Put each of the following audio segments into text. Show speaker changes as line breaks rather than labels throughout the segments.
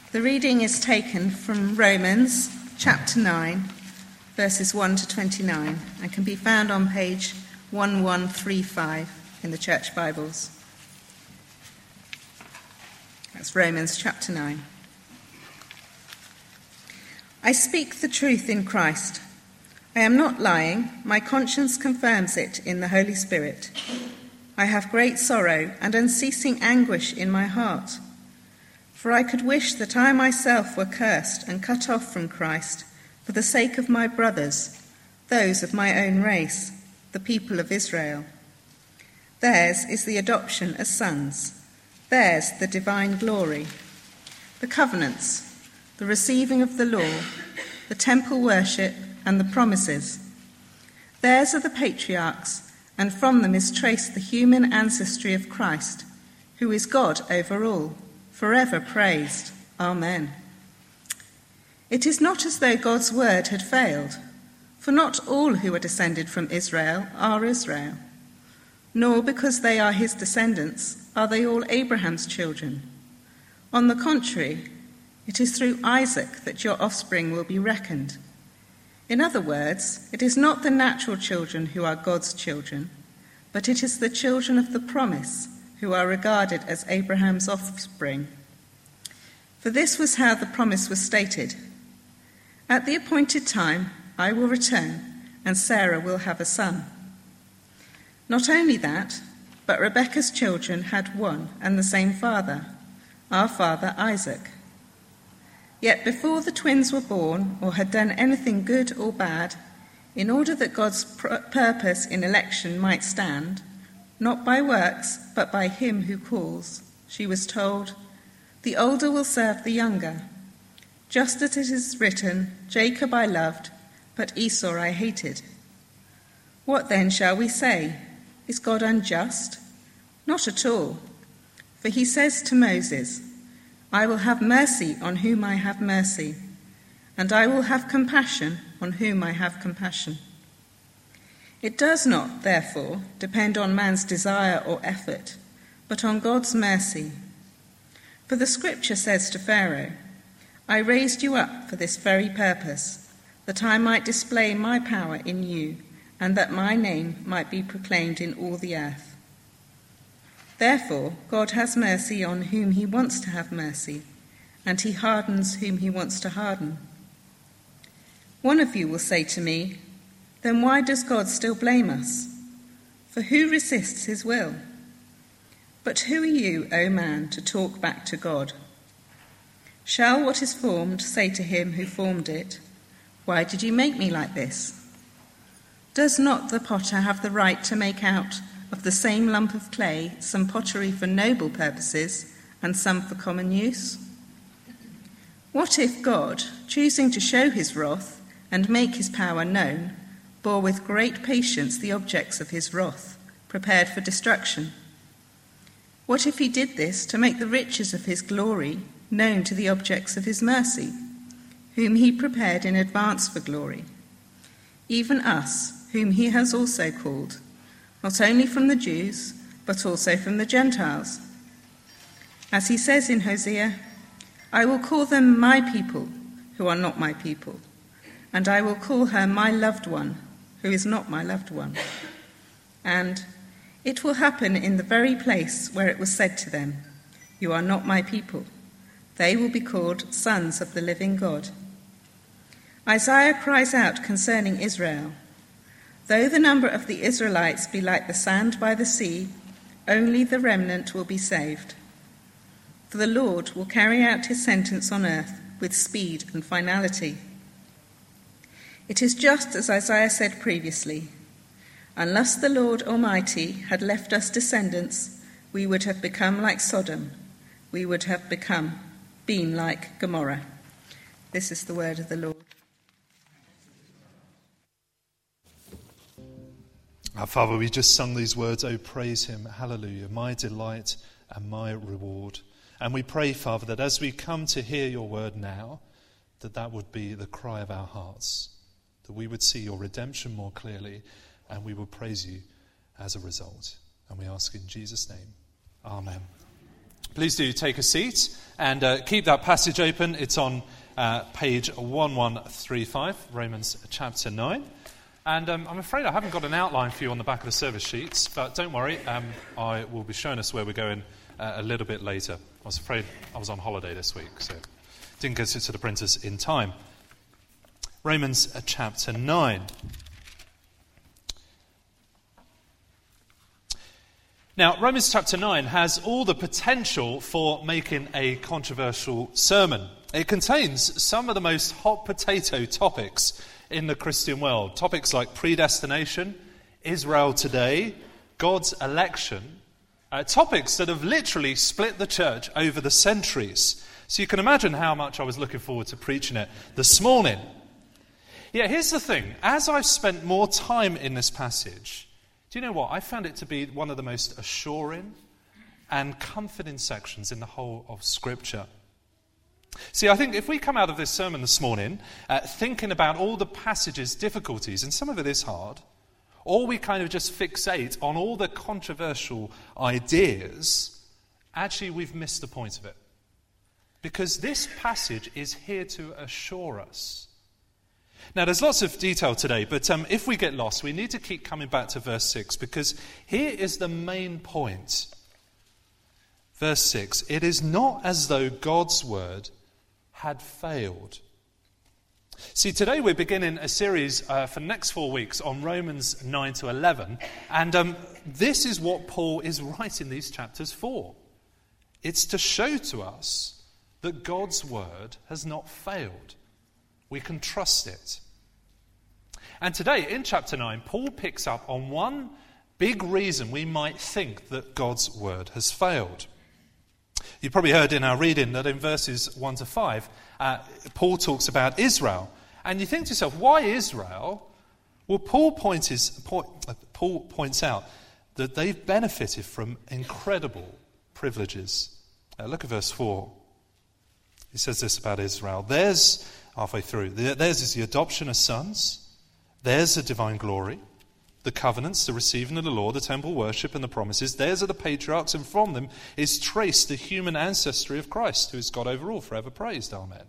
The reading is taken from Romans chapter 9, verses 1 to 29, and can be found on page 1135 in the Church Bibles. That's Romans chapter 9. I speak the truth in Christ. I am not lying. My conscience confirms it in the Holy Spirit. I have great sorrow and unceasing anguish in my heart. For I could wish that I myself were cursed and cut off from Christ for the sake of my brothers, those of my own race, the people of Israel. Theirs is the adoption as sons. Theirs the divine glory, the covenants, the receiving of the law, the temple worship, and the promises. Theirs are the patriarchs, and from them is traced the human ancestry of Christ, who is God over all, forever praised. Amen. It is not as though God's word had failed, for not all who are descended from Israel are Israel, nor because they are his descendants are they all Abraham's children. On the contrary, it is through Isaac that your offspring will be reckoned. In other words, it is not the natural children who are God's children, but it is the children of the promise who are regarded as Abraham's offspring. For this was how the promise was stated. At the appointed time, I will return, and Sarah will have a son. Not only that, but Rebekah's children had one and the same father, our father Isaac. Yet before the twins were born or had done anything good or bad, in order that God's purpose in election might stand, not by works, but by him who calls, she was told, the older will serve the younger. Just as it is written, Jacob I loved, but Esau I hated. What then shall we say? Is God unjust? Not at all. For he says to Moses, I will have mercy on whom I have mercy, and I will have compassion on whom I have compassion. It does not, therefore, depend on man's desire or effort, but on God's mercy. For the scripture says to Pharaoh, I raised you up for this very purpose, that I might display my power in you, and that my name might be proclaimed in all the earth. Therefore, God has mercy on whom he wants to have mercy, and he hardens whom he wants to harden. One of you will say to me, then why does God still blame us? For who resists his will? But who are you, O man, to talk back to God? Shall what is formed say to him who formed it, why did you make me like this? Does not the potter have the right to make out of the same lump of clay some pottery for noble purposes and some for common use? What if God, choosing to show his wrath and make his power known, bore with great patience the objects of his wrath, prepared for destruction? What if he did this to make the riches of his glory known to the objects of his mercy, whom he prepared in advance for glory? Even us, whom he has also called, not only from the Jews, but also from the Gentiles. As he says in Hosea, I will call them my people, who are not my people, and I will call her my loved one, who is not my loved one. And it will happen in the very place where it was said to them, you are not my people. They will be called sons of the living God. Isaiah cries out concerning Israel, though the number of the Israelites be like the sand by the sea, only the remnant will be saved. For the Lord will carry out his sentence on earth with speed and finality. It is just as Isaiah said previously, unless the Lord Almighty had left us descendants, we would have become like Sodom. We would have been like Gomorrah. This is the word of the Lord.
Our Father, we just sung these words, oh, praise him, hallelujah, my delight and my reward. And we pray, Father, that as we come to hear your word now, that would be the cry of our hearts, that we would see your redemption more clearly, and we will praise you as a result. And we ask in Jesus' name. Amen. Please do take a seat and keep that passage open. It's on page 1135, Romans chapter 9. And I'm afraid I haven't got an outline for you on the back of the service sheets, but don't worry, I will be showing us where we're going a little bit later. I was afraid I was on holiday this week, so didn't get it to the printers in time. Romans chapter 9. Now, Romans chapter 9 has all the potential for making a controversial sermon. It contains some of the most hot potato topics in the Christian world. Topics like predestination, Israel today, God's election. Topics that have literally split the church over the centuries. So you can imagine how much I was looking forward to preaching it this morning. Yeah, here's the thing. As I've spent more time in this passage, do you know what? I found it to be one of the most assuring and comforting sections in the whole of Scripture. See, I think if we come out of this sermon this morning thinking about all the passage's difficulties, and some of it is hard, or we kind of just fixate on all the controversial ideas, actually we've missed the point of it. Because this passage is here to assure us. Now, there's lots of detail today, but if we get lost, we need to keep coming back to verse 6, because here is the main point. Verse 6, it is not as though God's word had failed. See, today we're beginning a series for the next 4 weeks on Romans 9 to 11, and this is what Paul is writing these chapters for. It's to show to us that God's word has not failed. We can trust it. And today, in chapter 9, Paul picks up on one big reason we might think that God's word has failed. You probably heard in our reading that in verses 1 to 5, Paul talks about Israel. And you think to yourself, why Israel? Well, Paul points out that they've benefited from incredible privileges. Look at verse 4. He says this about Israel. Halfway through, theirs is the adoption as sons. Theirs the divine glory, the covenants, the receiving of the law, the temple worship and the promises. Theirs are the patriarchs, and from them is traced the human ancestry of Christ, who is God over all, forever praised. Amen.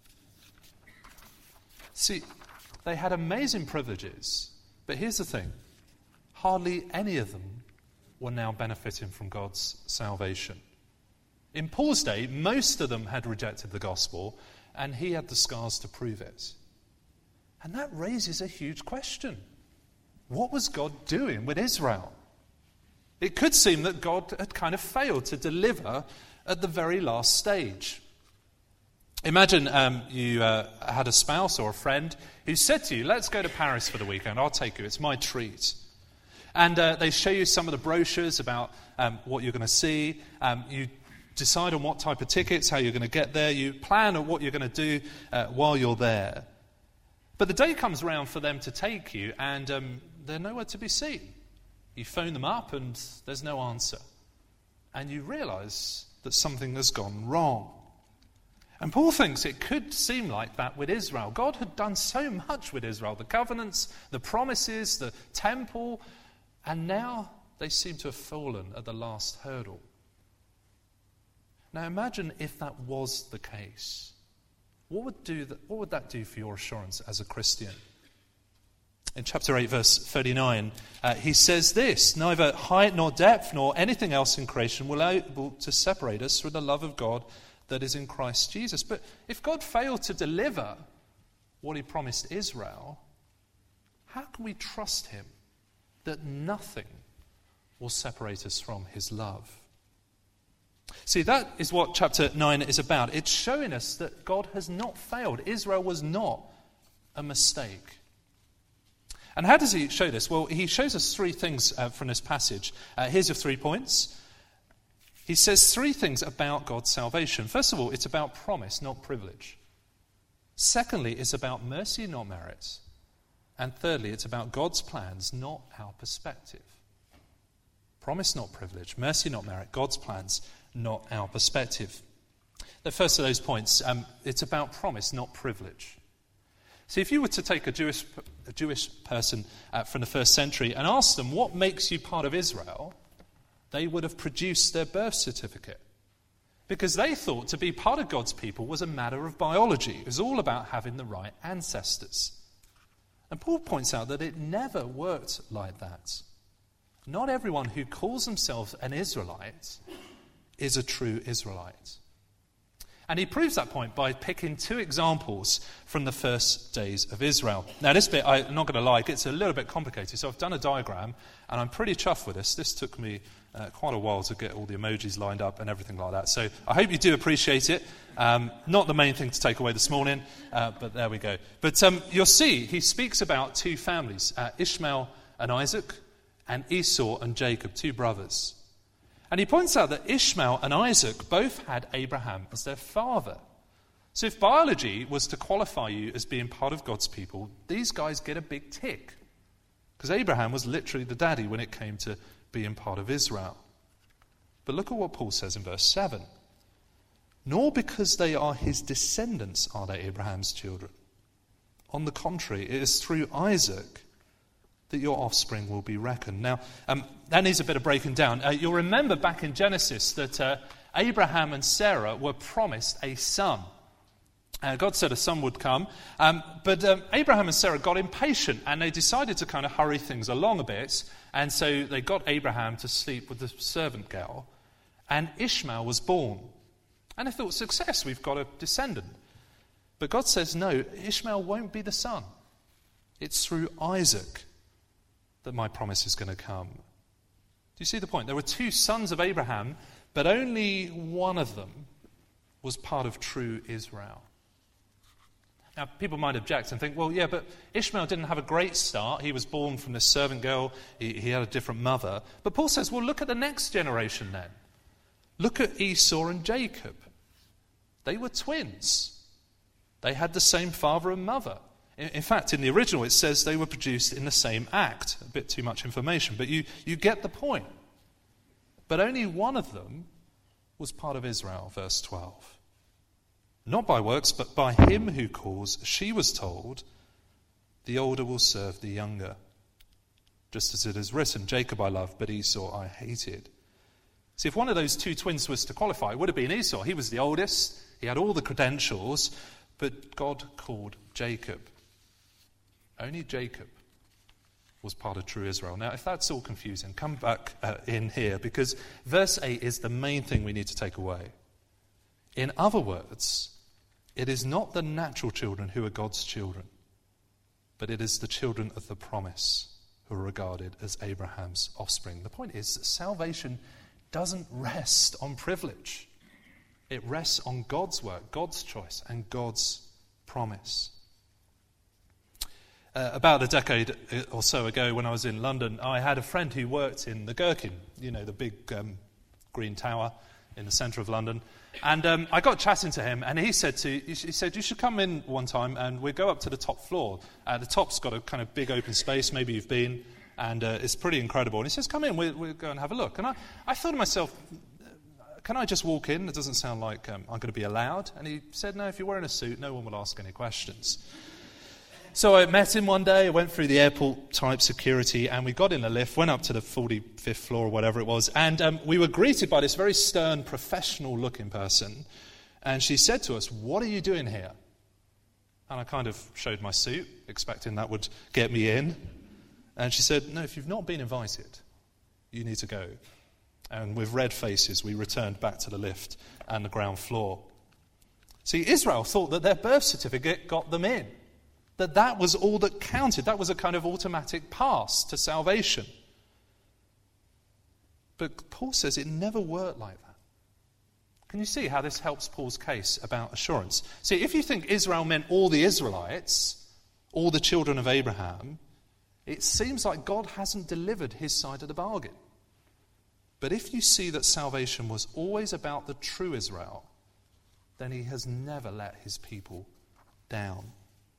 See, they had amazing privileges, but here's the thing. Hardly any of them were now benefiting from God's salvation. In Paul's day, most of them had rejected the gospel, and he had the scars to prove it. And that raises a huge question. What was God doing with Israel? It could seem that God had kind of failed to deliver at the very last stage. Imagine you had a spouse or a friend who said to you, let's go to Paris for the weekend, I'll take you, it's my treat. And they show you some of the brochures about what you're going to see. You decide on what type of tickets, how you're going to get there. You plan on what you're going to do while you're there. But the day comes around for them to take you, and they're nowhere to be seen. You phone them up, and there's no answer. And you realize that something has gone wrong. And Paul thinks it could seem like that with Israel. God had done so much with Israel. The covenants, the promises, the temple, and now they seem to have fallen at the last hurdle. Now imagine if that was the case. What would that do for your assurance as a Christian? In chapter 8, verse 39, he says this, neither height nor depth nor anything else in creation will be able to separate us from the love of God that is in Christ Jesus. But if God failed to deliver what he promised Israel, how can we trust him that nothing will separate us from his love? See, that is what chapter 9 is about. It's showing us that God has not failed. Israel was not a mistake. And how does he show this? Well, he shows us three things from this passage. Here's your 3 points. He says 3 things about God's salvation. First of all, it's about promise, not privilege. Secondly, it's about mercy, not merit. And thirdly, it's about God's plans, not our perspective. Promise, not privilege. Mercy, not merit. God's plans, not our perspective. The first of those points, it's about promise, not privilege. See, if you were to take a Jewish person from the first century and ask them what makes you part of Israel, they would have produced their birth certificate. because they thought to be part of God's people was a matter of biology. It was all about having the right ancestors. And Paul points out that it never worked like that. Not everyone who calls themselves an Israelite is a true Israelite. And he proves that point by picking two examples from the first days of Israel. Now this bit, I'm not going to lie, it's a little bit complicated. So I've done a diagram, and I'm pretty chuffed with this. This took me quite a while to get all the emojis lined up and everything like that. So I hope you do appreciate it. Not the main thing to take away this morning, but there we go. But you'll see, he speaks about two families, Ishmael and Isaac, and Esau and Jacob, two brothers. And he points out that Ishmael and Isaac both had Abraham as their father. So if biology was to qualify you as being part of God's people, these guys get a big tick. Because Abraham was literally the daddy when it came to being part of Israel. But look at what Paul says in verse 7. Nor because they are his descendants are they Abraham's children. On the contrary, it is through Isaac that your offspring will be reckoned. Now, that needs a bit of breaking down. You'll remember back in Genesis that Abraham and Sarah were promised a son. God said a son would come, but Abraham and Sarah got impatient, and they decided to kind of hurry things along a bit, and so they got Abraham to sleep with the servant girl, and Ishmael was born. And they thought, success, we've got a descendant. But God says, no, Ishmael won't be the son. It's through Isaac that my promise is going to come. Do you see the point? There were two sons of Abraham, but only one of them was part of true Israel. Now, people might object and think, well, yeah, but Ishmael didn't have a great start. He was born from this servant girl. He had a different mother. But Paul says, well, look at the next generation then. Look at Esau and Jacob. They were twins. They had the same father and mother. In fact, in the original, it says they were produced in the same act. A bit too much information, but you get the point. But only one of them was part of Israel, verse 12. Not by works, but by him who calls, she was told, the older will serve the younger. Just as it is written, Jacob I loved, but Esau I hated. See, if one of those two twins was to qualify, it would have been Esau. He was the oldest, he had all the credentials, but God called Jacob. Only Jacob was part of true Israel. Now, if that's all confusing, come back in here, because verse 8 is the main thing we need to take away. In other words, it is not the natural children who are God's children, but it is the children of the promise who are regarded as Abraham's offspring. The point is that salvation doesn't rest on privilege. It rests on God's work, God's choice, and God's promise. About a decade or so ago, when I was in London, I had a friend who worked in the Gherkin, you know, the big green tower in the centre of London. And I got chatting to him, and he said, you should come in one time, and we'll go up to the top floor. The top's got a kind of big open space, maybe you've been, and it's pretty incredible. And he says, come in, we'll go and have a look. And I thought to myself, can I just walk in? It doesn't sound like I'm going to be allowed. And he said, no, if you're wearing a suit, no one will ask any questions. So I met him one day, I went through the airport-type security, and we got in the lift, went up to the 45th floor or whatever it was, and we were greeted by this very stern, professional-looking person, and she said to us, what are you doing here? And I kind of showed my suit, expecting that would get me in, and she said, no, if you've not been invited, you need to go. And with red faces, we returned back to the lift and the ground floor. See, Israel thought that their birth certificate got them in. That was all that counted. That was a kind of automatic pass to salvation. But Paul says it never worked like that. Can you see how this helps Paul's case about assurance? See, if you think Israel meant all the Israelites, all the children of Abraham, it seems like God hasn't delivered his side of the bargain. But if you see that salvation was always about the true Israel, then he has never let his people down.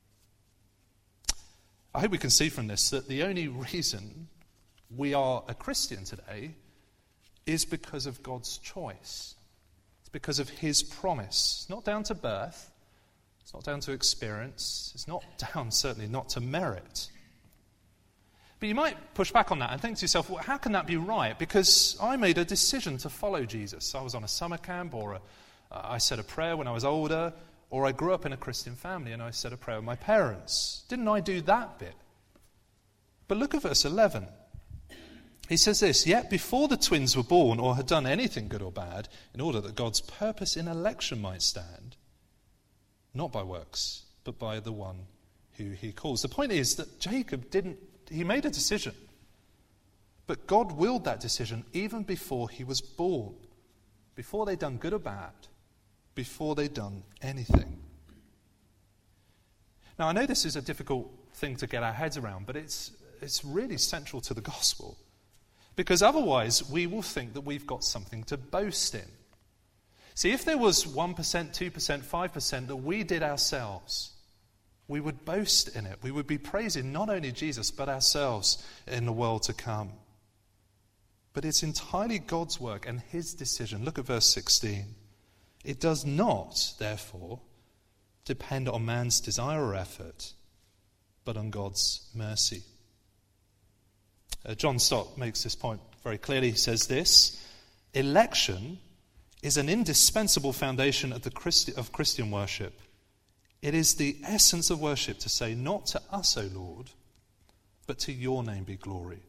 I hope we can see from this that the only reason we are a Christian today is because of God's choice. It's because of his promise. It's not down to birth. It's not down to experience. It's not down, certainly, not to merit. But you might push back on that and think to yourself, well, how can that be right? Because I made a decision to follow Jesus. I was on a summer camp or I said a prayer when I was older, or I grew up in a Christian family and I said a prayer with my parents. Didn't I do that bit? But look at verse 11. He says this, "Yet before the twins were born or had done anything good or bad, in order that God's purpose in election might stand, not by works, but by the one who he calls." The point is that Jacob he made a decision. But God willed that decision even before he was born, before they'd done good or bad, before they'd done anything. Now, I know this is a difficult thing to get our heads around, but it's really central to the gospel. Because otherwise, we will think that we've got something to boast in. See, if there was 1%, 2%, 5% that we did ourselves, we would boast in it. We would be praising not only Jesus, but ourselves in the world to come. But it's entirely God's work and his decision. Look at verse 16. "It does not, therefore, depend on man's desire or effort, but on God's mercy." John Stott makes this point very clearly. He says this, "Election is an indispensable foundation of Christian worship. It is the essence of worship to say, not to us, O Lord, but to your name be glory."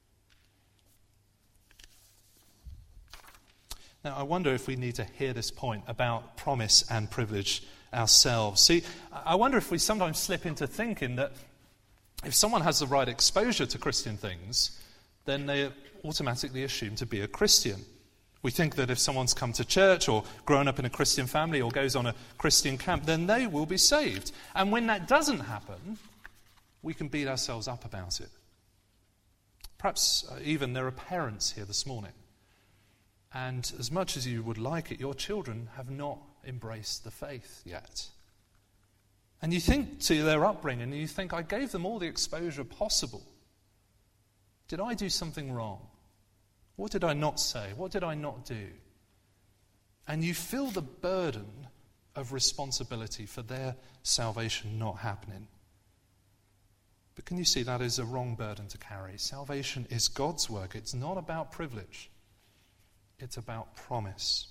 Now, I wonder if we need to hear this point about promise and privilege ourselves. See, I wonder if we sometimes slip into thinking that if someone has the right exposure to Christian things, then they're automatically assumed to be a Christian. We think that if someone's come to church or grown up in a Christian family or goes on a Christian camp, then they will be saved. And when that doesn't happen, we can beat ourselves up about it. Perhaps even there are parents here this morning. And as much as you would like it, your children have not embraced the faith yet. And you think to their upbringing, and you think, I gave them all the exposure possible. Did I do something wrong? What did I not say? What did I not do? And you feel the burden of responsibility for their salvation not happening. But can you see that is a wrong burden to carry? Salvation is God's work. It's not about privilege. It's about promise.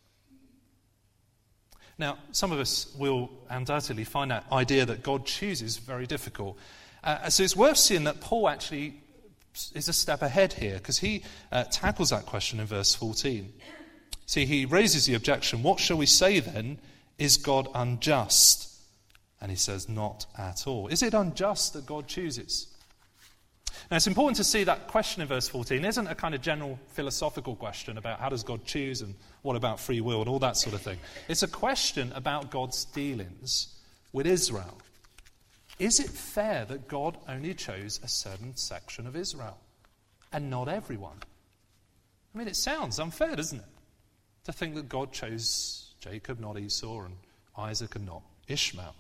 Now, some of us will undoubtedly find that idea that God chooses very difficult. So it's worth seeing that Paul actually is a step ahead here, because he tackles that question in verse 14. See, he raises the objection, what shall we say then? Is God unjust? And he says, not at all. Is it unjust that God chooses? Now, it's important to see that question in verse 14 isn't a kind of general philosophical question about how does God choose and what about free will and all that sort of thing. It's a question about God's dealings with Israel. Is it fair that God only chose a certain section of Israel and not everyone? I mean, it sounds unfair, doesn't it? To think that God chose Jacob, not Esau, and Isaac and not Ishmael.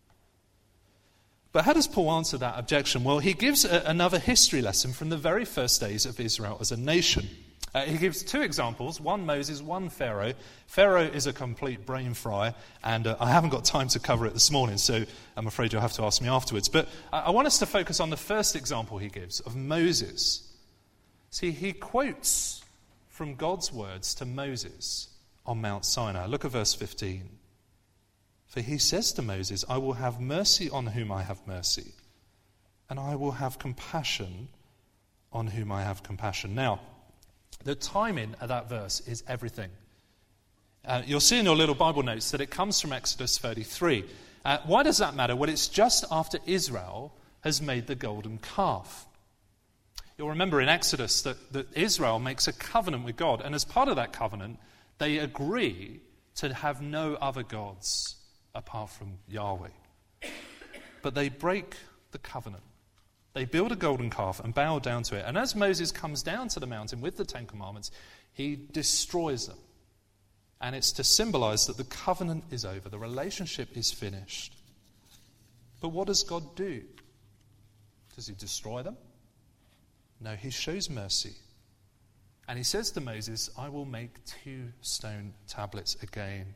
But how does Paul answer that objection? Well, he gives another history lesson from the very first days of Israel as a nation. He gives two examples, one Moses, one Pharaoh. Pharaoh is a complete brain fry, and I haven't got time to cover it this morning, so I'm afraid you'll have to ask me afterwards. But I want us to focus on the first example he gives of Moses. See, he quotes from God's words to Moses on Mount Sinai. Look at verse 15. For he says to Moses, I will have mercy on whom I have mercy, and I will have compassion on whom I have compassion. Now, the timing of that verse is everything. You'll see in your little Bible notes that it comes from Exodus 33. Why does that matter? Well, it's just after Israel has made the golden calf. You'll remember in Exodus that Israel makes a covenant with God, and as part of that covenant, they agree to have no other gods apart from Yahweh. But they break the covenant. They build a golden calf and bow down to it. And as Moses comes down to the mountain with the Ten Commandments, he destroys them. And it's to symbolize that the covenant is over, the relationship is finished. But what does God do? Does he destroy them? No, he shows mercy. And he says to Moses, I will make 2 stone tablets again.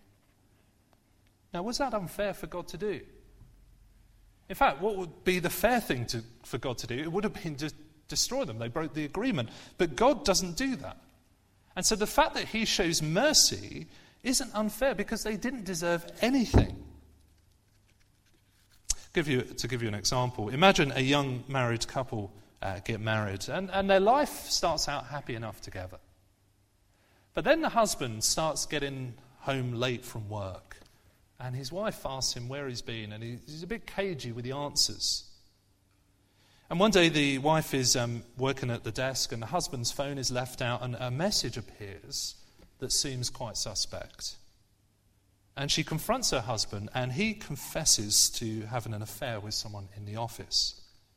Now, was that unfair for God to do? In fact, what would be the fair thing for God to do? It would have been to destroy them. They broke the agreement. But God doesn't do that. And so the fact that he shows mercy isn't unfair because they didn't deserve anything. To give you an example, imagine a young married couple get married and their life starts out happy enough together. But then the husband starts getting home late from work and his wife asks him where he's been and he's a bit cagey with the answers. And one day the wife is working at the desk and the husband's phone is left out and a message appears that seems quite suspect. And she confronts her husband and he confesses to having an affair with someone in the office.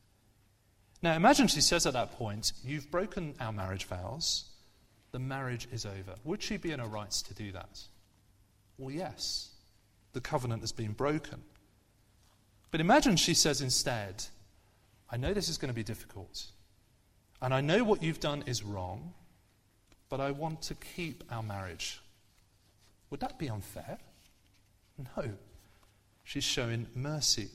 Now imagine she says at that point, "You've broken our marriage vows. The marriage is over." Would she be in her rights to do that? Well, yes. The covenant has been broken. But imagine she says instead, "I know this is going to be difficult, and I know what you've done is wrong, but I want to keep our marriage." Would that be unfair? No. She's showing mercy.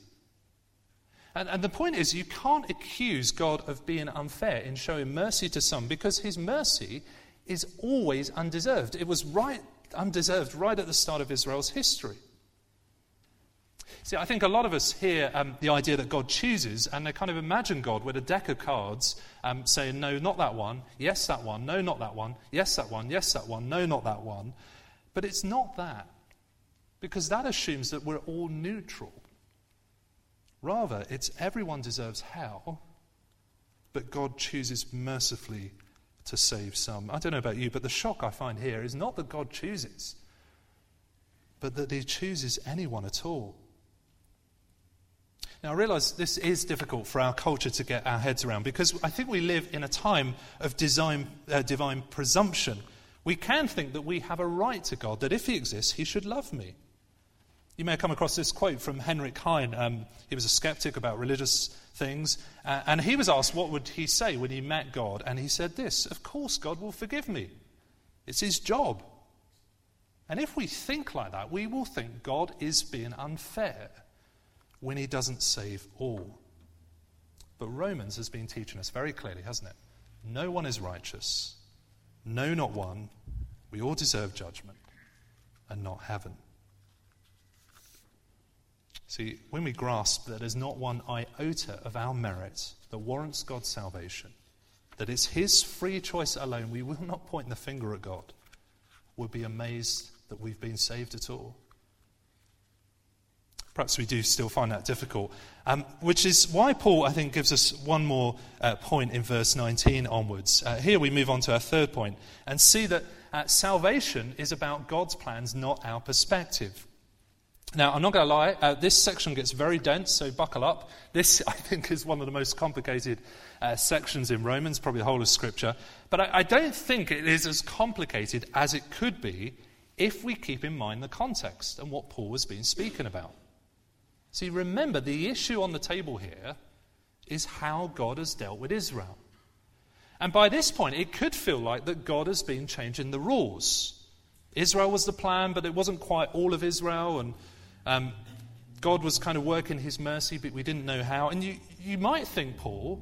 And the point is, you can't accuse God of being unfair in showing mercy to some because his mercy is always undeserved. It was undeserved right at the start of Israel's history. See, I think a lot of us hear the idea that God chooses, and they kind of imagine God with a deck of cards saying, "No, not that one, yes, that one, no, not that one, yes, that one, yes, that one, no, not that one." But it's not that, because that assumes that we're all neutral. Rather, it's everyone deserves hell, but God chooses mercifully to save some. I don't know about you, but the shock I find here is not that God chooses, but that he chooses anyone at all. Now, I realise this is difficult for our culture to get our heads around because I think we live in a time of divine presumption. We can think that we have a right to God, that if he exists, he should love me. You may have come across this quote from Heinrich Heine. He was a skeptic about religious things, and he was asked what would he say when he met God, and he said this: "Of course God will forgive me. It's his job." And if we think like that, we will think God is being unfair when he doesn't save all. But Romans has been teaching us very clearly, hasn't it? No one is righteous. No, not one. We all deserve judgment and not heaven. See, when we grasp that there's not one iota of our merit that warrants God's salvation, that it's his free choice alone, we will not point the finger at God. We'll be amazed that we've been saved at all. Perhaps we do still find that difficult, which is why Paul, I think, gives us one more point in verse 19 onwards. Here we move on to our third point and see that salvation is about God's plans, not our perspective. Now, I'm not going to lie, this section gets very dense, so buckle up. This, I think, is one of the most complicated sections in Romans, probably the whole of Scripture. But I don't think it is as complicated as it could be if we keep in mind the context and what Paul has been speaking about. See, remember, the issue on the table here is how God has dealt with Israel. And by this point, it could feel like that God has been changing the rules. Israel was the plan, but it wasn't quite all of Israel, and God was kind of working his mercy, but we didn't know how. And you might think, Paul,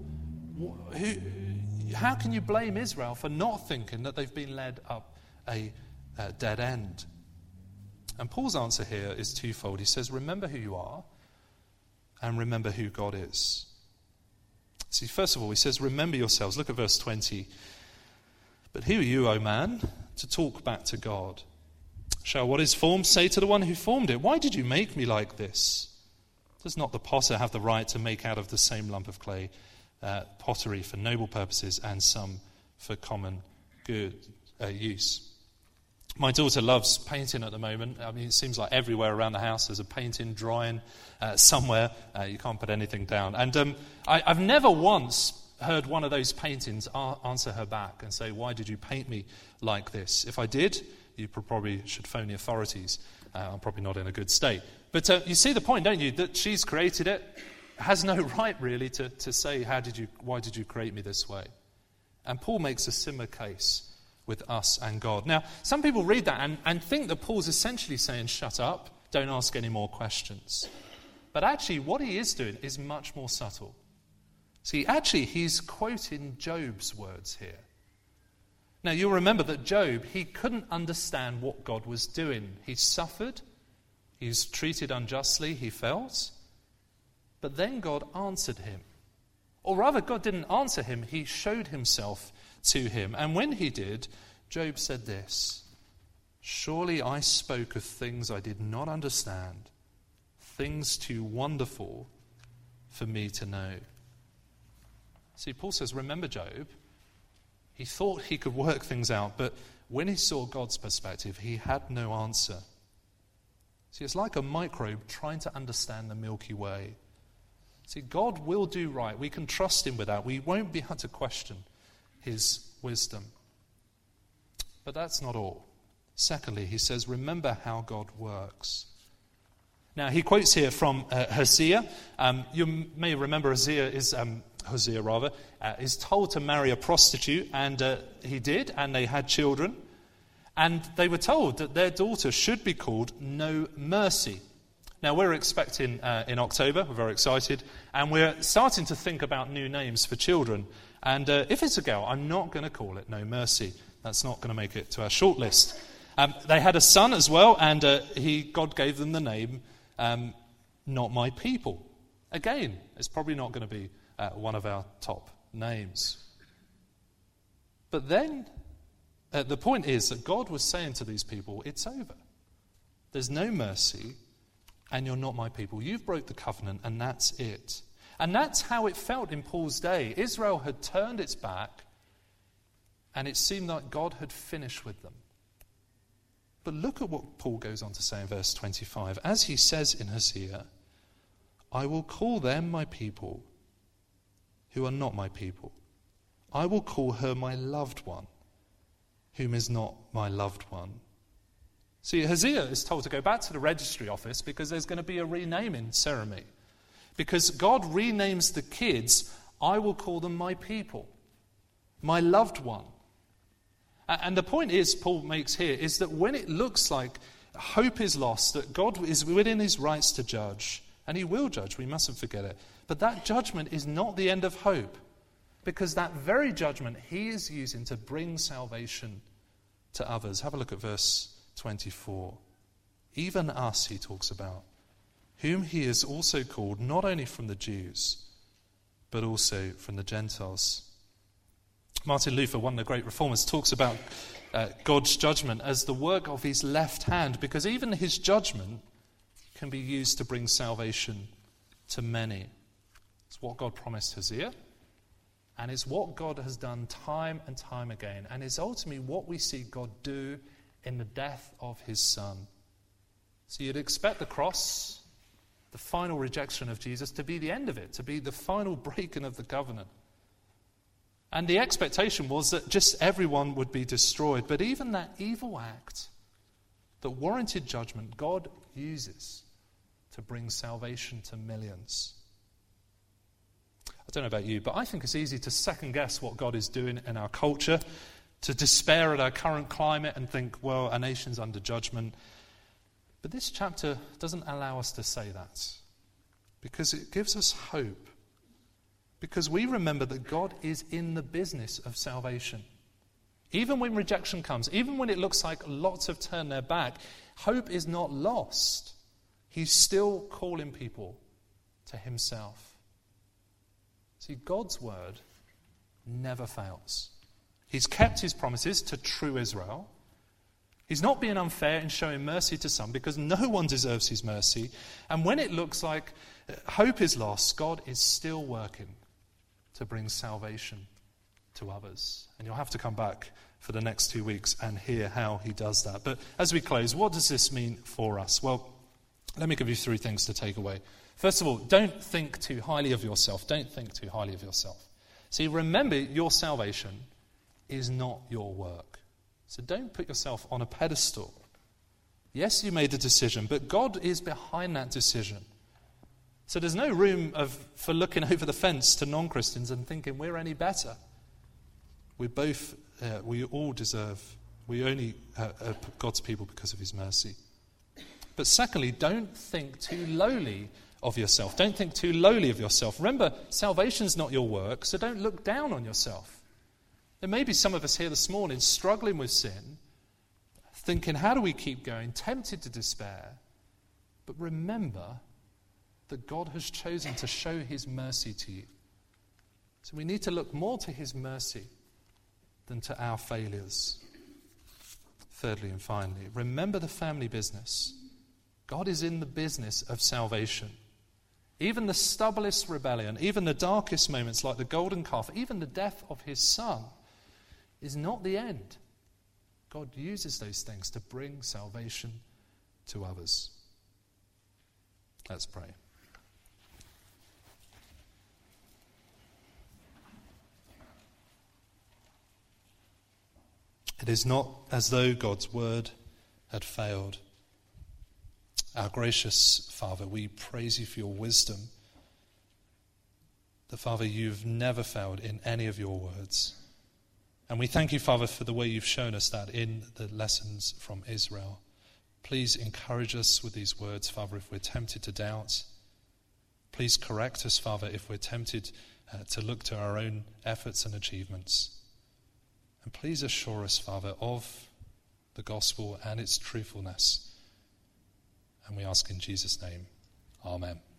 how can you blame Israel for not thinking that they've been led up a dead end? And Paul's answer here is twofold. He says, remember who you are, and remember who God is. See, first of all, he says, remember yourselves. Look at verse 20. But who are you, O man, to talk back to God? Shall what is formed say to the one who formed it, why did you make me like this? Does not the potter have the right to make out of the same lump of clay pottery for noble purposes and some for common good use? My daughter loves painting at the moment. I mean, it seems like everywhere around the house there's a painting, drawing somewhere. You can't put anything down. And I've never once heard one of those paintings answer her back and say, why did you paint me like this? If I did, you probably should phone the authorities. I'm probably not in a good state. But you see the point, don't you? That she's created it, has no right really to say, why did you create me this way? And Paul makes a similar case with us and God. Now, some people read that and think that Paul's essentially saying, shut up, don't ask any more questions. But actually, what he is doing is much more subtle. See, actually, he's quoting Job's words here. Now, you'll remember that Job, he couldn't understand what God was doing. He suffered. He was treated unjustly, he felt. But then God answered him. Or rather, God didn't answer him. He showed himself to him. And when he did, Job said this: "Surely I spoke of things I did not understand, things too wonderful for me to know." See, Paul says, remember Job? He thought he could work things out, but when he saw God's perspective, he had no answer. See, it's like a microbe trying to understand the Milky Way. See, God will do right. We can trust him with that. We won't be able to question his wisdom. But that's not all. Secondly, he says, remember how God works. Now, he quotes here from Hosea. You may remember Hosea is told to marry a prostitute, and he did, and they had children. And they were told that their daughter should be called No Mercy. Now, we're expecting in October, we're very excited, and we're starting to think about new names for children. And if it's a girl, I'm not going to call it No Mercy. That's not going to make it to our shortlist. They had a son as well, and God gave them the name Not My People. Again, it's probably not going to be one of our top names. But then, the point is that God was saying to these people, it's over. There's no mercy, and you're not my people. You've broke the covenant, and that's it. And that's how it felt in Paul's day. Israel had turned its back, and it seemed like God had finished with them. But look at what Paul goes on to say in verse 25. As he says in Hosea, I will call them my people who are not my people. I will call her my loved one, whom is not my loved one. See, Hosea is told to go back to the registry office because there's going to be a renaming ceremony. Because God renames the kids, I will call them my people, my loved one. And the point is, Paul makes here, is that when it looks like hope is lost, that God is within his rights to judge, and he will judge, we mustn't forget it, but that judgment is not the end of hope, because that very judgment he is using to bring salvation to others. Have a look at verse 24. Even us, he talks about, whom he has also called not only from the Jews, but also from the Gentiles. Martin Luther, one of the great reformers, talks about God's judgment as the work of his left hand, because even his judgment can be used to bring salvation to many. It's what God promised Hosea, and it's what God has done time and time again, and it's ultimately what we see God do in the death of his Son. So you'd expect the cross, the final rejection of Jesus, to be the end of it, to be the final breaking of the covenant. And the expectation was that just everyone would be destroyed. But even that evil act that warranted judgment, God uses to bring salvation to millions. I don't know about you, but I think it's easy to second guess what God is doing in our culture, to despair at our current climate and think, well, our nation's under judgment. But this chapter doesn't allow us to say that, because it gives us hope. Because we remember that God is in the business of salvation. Even when rejection comes, even when it looks like lots have turned their back, hope is not lost. He's still calling people to himself. See, God's word never fails. He's kept his promises to true Israel. He's not being unfair in showing mercy to some, because no one deserves his mercy. And when it looks like hope is lost, God is still working to bring salvation to others. And you'll have to come back for the next 2 weeks and hear how he does that. But as we close, what does this mean for us? Well, let me give you 3 things to take away. First of all, don't think too highly of yourself. Don't think too highly of yourself. See, remember, your salvation is not your work. So don't put yourself on a pedestal. Yes, you made a decision, but God is behind that decision. So there's no room for looking over the fence to non-Christians and thinking we're any better. We only are God's people because of his mercy. But secondly, don't think too lowly of yourself. Don't think too lowly of yourself. Remember, salvation's not your work, so don't look down on yourself. There may be some of us here this morning struggling with sin, thinking, how do we keep going, tempted to despair. But remember that God has chosen to show his mercy to you. So we need to look more to his mercy than to our failures. Thirdly and finally, remember the family business. God is in the business of salvation. Even the stubbornest rebellion, even the darkest moments like the golden calf, even the death of his son is not the end. God uses those things to bring salvation to others. Let's pray. It is not as though God's word had failed. Our gracious Father, we praise you for your wisdom. That, Father, you've never failed in any of your words. And we thank you, Father, for the way you've shown us that in the lessons from Israel. Please encourage us with these words, Father, if we're tempted to doubt. Please correct us, Father, if we're tempted to look to our own efforts and achievements. And please assure us, Father, of the gospel and its truthfulness. And we ask in Jesus' name, amen.